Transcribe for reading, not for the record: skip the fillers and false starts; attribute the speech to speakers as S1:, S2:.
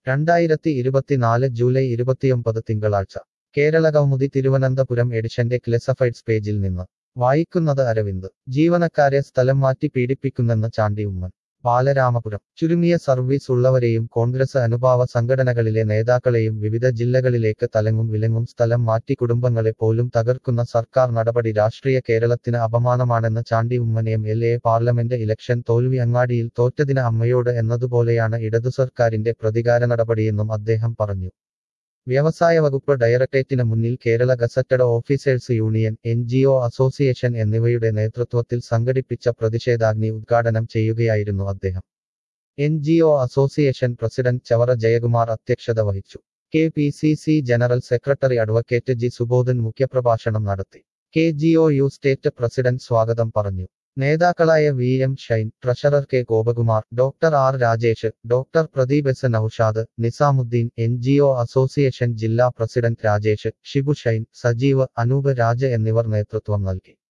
S1: 2024 July 29 തിങ്കളാഴ്ച കേരളകൗമുദി തിരുവനന്തപുരം എഡിഷന്റെ classifieds പേജിൽ നിന്ന് വായിക്കുന്നത് അരവിന്ദ്. ജീവനക്കാരെ സ്ഥലം മാറ്റി പീഡിപ്പിക്കുന്നെന്ന് ചാണ്ടി ഉമ്മൻ. ബാലരാമപുരം. ചുരുങ്ങിയ സർവീസ് ഉള്ളവരെയും കോൺഗ്രസ് അനുഭാവ സംഘടനകളിലെ നേതാക്കളെയും വിവിധ ജില്ലകളിലേക്ക് തലങ്ങും വിലങ്ങും സ്ഥലം മാറ്റി കുടുംബങ്ങളെ പോലും തകർക്കുന്ന സർക്കാർ നടപടി രാഷ്ട്രീയ കേരളത്തിന് അപമാനമാണെന്ന് Chandy Oommen MLA. Parliament election തോൽവി അങ്ങാടിയിൽ തോറ്റതിന് അമ്മയോട് എന്നതുപോലെയാണ് ഇടതുസർക്കാരിന്റെ പ്രതികാര നടപടിയെന്നും അദ്ദേഹം പറഞ്ഞു. വ്യവസായ വകുപ്പ് ഡയറക്ടറേറ്റിന് മുന്നിൽ Kerala gazetted officers union, NGO association എന്നിവയുടെ നേതൃത്വത്തിൽ സംഘടിപ്പിച്ച പ്രതിഷേധാഗ്നി ഉദ്ഘാടനം ചെയ്യുകയായിരുന്നു അദ്ദേഹം. NGO association president Chavara Jayakumar അധ്യക്ഷത വഹിച്ചു. KPCC general secretary advocate G Subodhan മുഖ്യപ്രഭാഷണം നടത്തി. KGOU സ്റ്റേറ്റ് പ്രസിഡന്റ് സ്വാഗതം പറഞ്ഞു. നേതാക്കളായ VM Shine, treasurer K Gopakumar, doctor R Rajesh, doctor Pradeep S Naushad, Nizamuddin, NGO association ജില്ലാ പ്രസിഡന്റ് രാജേഷ്, ഷിബു ഷൈൻ, സജീവ്, അനൂപ് രാജ എന്നിവർ നേതൃത്വം നൽകി.